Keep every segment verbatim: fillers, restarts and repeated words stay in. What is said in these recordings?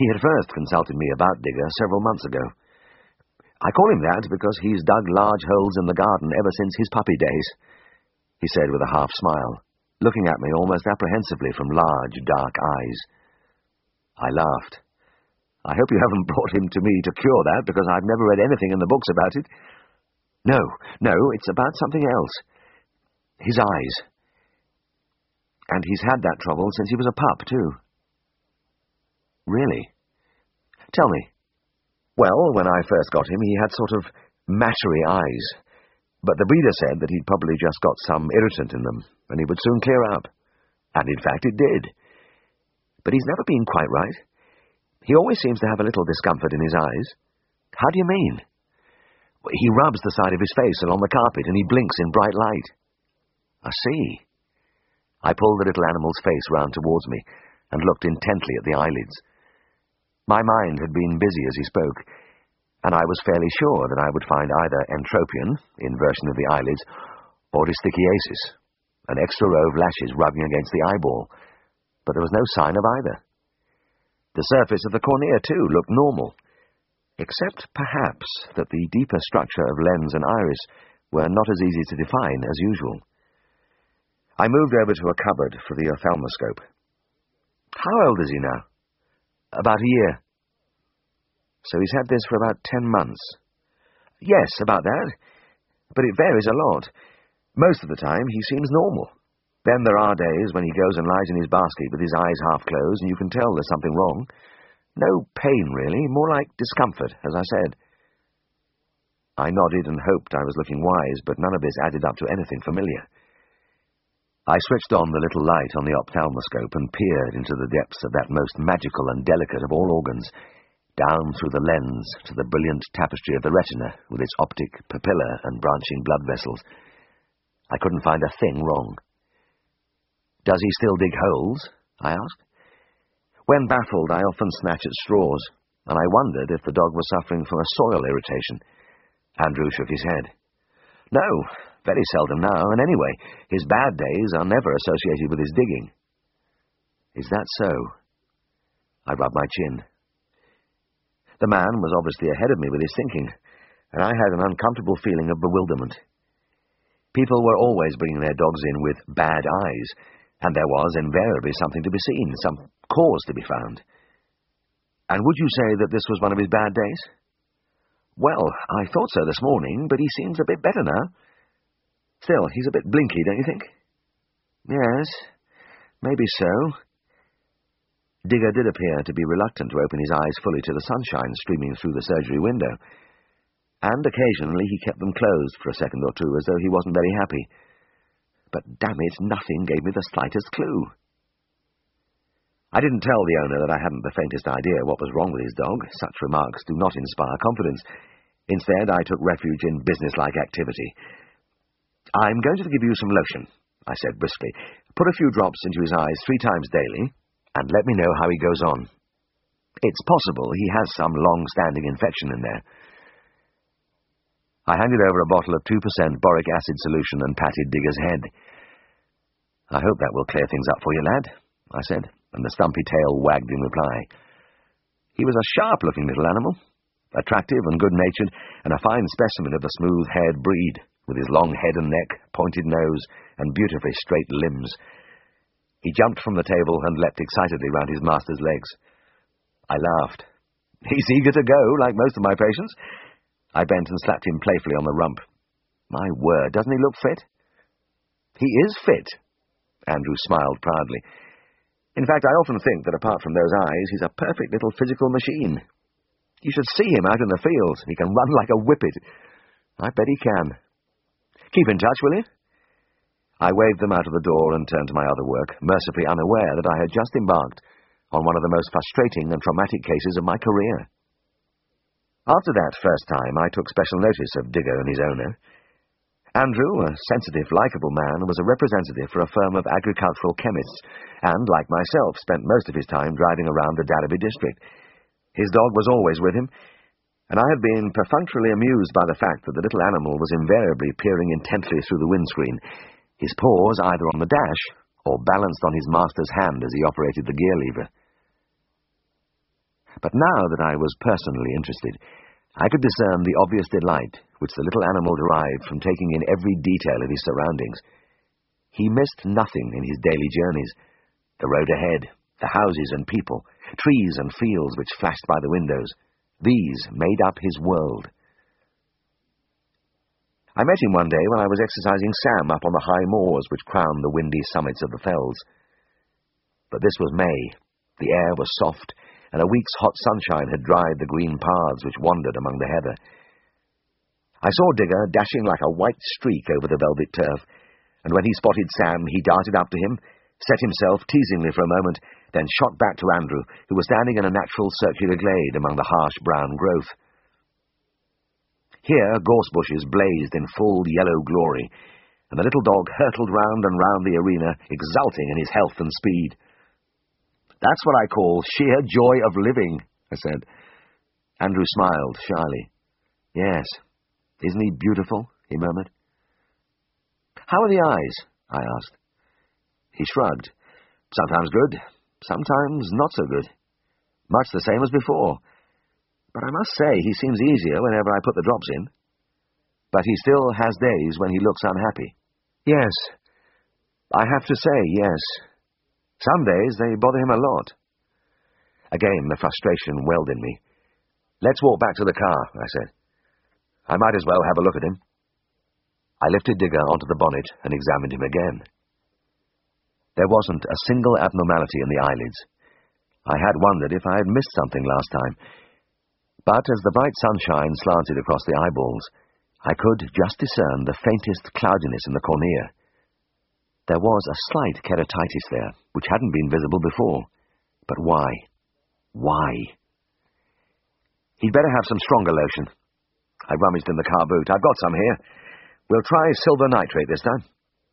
He had first consulted me about Digger several months ago. I call him that because he's dug large holes in the garden ever since his puppy days, he said with a half-smile, looking at me almost apprehensively from large, dark eyes. I laughed. I hope you haven't brought him to me to cure that, because I've never read anything in the books about it. No, no, it's about something else. His eyes. And he's had that trouble since he was a pup, too. Really? Tell me. Well, when I first got him, he had sort of mattery eyes, but the breeder said that he'd probably just got some irritant in them, and he would soon clear up. And in fact it did. But he's never been quite right. He always seems to have a little discomfort in his eyes. How do you mean? He rubs the side of his face along the carpet, and he blinks in bright light. I see. I pulled the little animal's face round towards me, and looked intently at the eyelids. My mind had been busy as he spoke, and I was fairly sure that I would find either entropion, inversion of the eyelids, or distichiasis, an extra row of lashes rubbing against the eyeball, but there was no sign of either. The surface of the cornea, too, looked normal, except, perhaps, that the deeper structure of lens and iris were not as easy to define as usual. I moved over to a cupboard for the ophthalmoscope. How old is he now? About a year. So he's had this for about ten months. Yes, about that. But it varies a lot. Most of the time he seems normal. Then there are days when he goes and lies in his basket with his eyes half closed, and you can tell there's something wrong. No pain, really, more like discomfort, as I said. I nodded and hoped I was looking wise, but none of this added up to anything familiar. I switched on the little light on the ophthalmoscope and peered into the depths of that most magical and delicate of all organs, down through the lens to the brilliant tapestry of the retina, with its optic papilla and branching blood vessels. I couldn't find a thing wrong. Does he still dig holes? I asked. When baffled, I often snatch at straws, and I wondered if the dog was suffering from a soil irritation. Andrew shook his head. No, very seldom now, and anyway, his bad days are never associated with his digging. Is that so? I rubbed my chin. The man was obviously ahead of me with his thinking, and I had an uncomfortable feeling of bewilderment. People were always bringing their dogs in with bad eyes, and there was invariably something to be seen, some cause to be found. And would you say that this was one of his bad days? Well, I thought so this morning, but he seems a bit better now. Still, he's a bit blinky, don't you think? Yes, maybe so. Digger did appear to be reluctant to open his eyes fully to the sunshine streaming through the surgery window, and occasionally he kept them closed for a second or two, as though he wasn't very happy. But damn it, nothing gave me the slightest clue. I didn't tell the owner that I hadn't the faintest idea what was wrong with his dog. Such remarks do not inspire confidence. Instead, I took refuge in businesslike activity. I'm going to give you some lotion, I said briskly. Put a few drops into his eyes three times daily, and let me know how he goes on. It's possible he has some long-standing infection in there. I handed over a bottle of two percent boric acid solution and patted Digger's head. I hope that will clear things up for you, lad, I said, and the stumpy tail wagged in reply. He was a sharp-looking little animal, attractive and good-natured, and a fine specimen of the smooth-haired breed, with his long head and neck, pointed nose, and beautifully straight limbs. He jumped from the table and leapt excitedly round his master's legs. I laughed. He's eager to go, like most of my patients. I bent and slapped him playfully on the rump. My word, doesn't he look fit? He is fit, Andrew smiled proudly. In fact, I often think that apart from those eyes, he's a perfect little physical machine. You should see him out in the fields. He can run like a whippet. I bet he can. Keep in touch, will you? I waved them out of the door and turned to my other work, mercifully unaware that I had just embarked on one of the most frustrating and traumatic cases of my career. After that first time, I took special notice of Digger and his owner. Andrew, a sensitive, likeable man, was a representative for a firm of agricultural chemists, and, like myself, spent most of his time driving around the Darrowby district. His dog was always with him, and I had been perfunctorily amused by the fact that the little animal was invariably peering intently through the windscreen, his paws either on the dash or balanced on his master's hand as he operated the gear lever. But now that I was personally interested, I could discern the obvious delight which the little animal derived from taking in every detail of his surroundings. He missed nothing in his daily journeys. The road ahead, the houses and people, trees and fields which flashed by the windows, these made up his world. I met him one day when I was exercising Sam up on the high moors which crowned the windy summits of the fells. But this was May. The air was soft, and a week's hot sunshine had dried the green paths which wandered among the heather. I saw Digger dashing like a white streak over the velvet turf, and when he spotted Sam, he darted up to him, set himself teasingly for a moment, then shot back to Andrew, who was standing in a natural circular glade among the harsh brown growth. Here gorse bushes blazed in full yellow glory, and the little dog hurtled round and round the arena, exulting in his health and speed. "That's what I call sheer joy of living," I said. Andrew smiled shyly. "Yes, isn't he beautiful?" he murmured. "How are the eyes?" I asked. He shrugged. "Sometimes good, sometimes not so good. Much the same as before. But I must say he seems easier whenever I put the drops in. But he still has days when he looks unhappy." "Yes, I have to say yes. Some days they bother him a lot." Again the frustration welled in me. "Let's walk back to the car," I said. "I might as well have a look at him." I lifted Digger onto the bonnet and examined him again. There wasn't a single abnormality in the eyelids. I had wondered if I had missed something last time. But as the bright sunshine slanted across the eyeballs, I could just discern the faintest cloudiness in the cornea. There was a slight keratitis there, which hadn't been visible before. But why? Why? "He'd better have some stronger lotion." I rummaged in the car boot. "I've got some here. We'll try silver nitrate this time."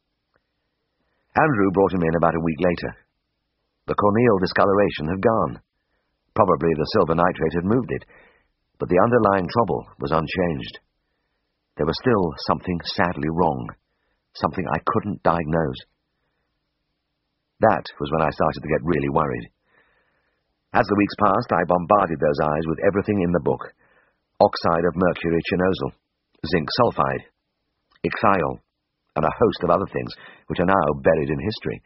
Andrew brought him in about a week later. The corneal discoloration had gone. Probably the silver nitrate had moved it, but the underlying trouble was unchanged. There was still something sadly wrong, something I couldn't diagnose. That was when I started to get really worried. As the weeks passed, I bombarded those eyes with everything in the book: oxide of mercury chinosal, zinc sulfide, ichthyol, and a host of other things which are now buried in history.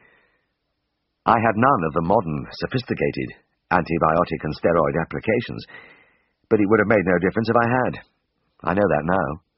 I had none of the modern, sophisticated antibiotic and steroid applications, but it would have made no difference if I had. I know that now.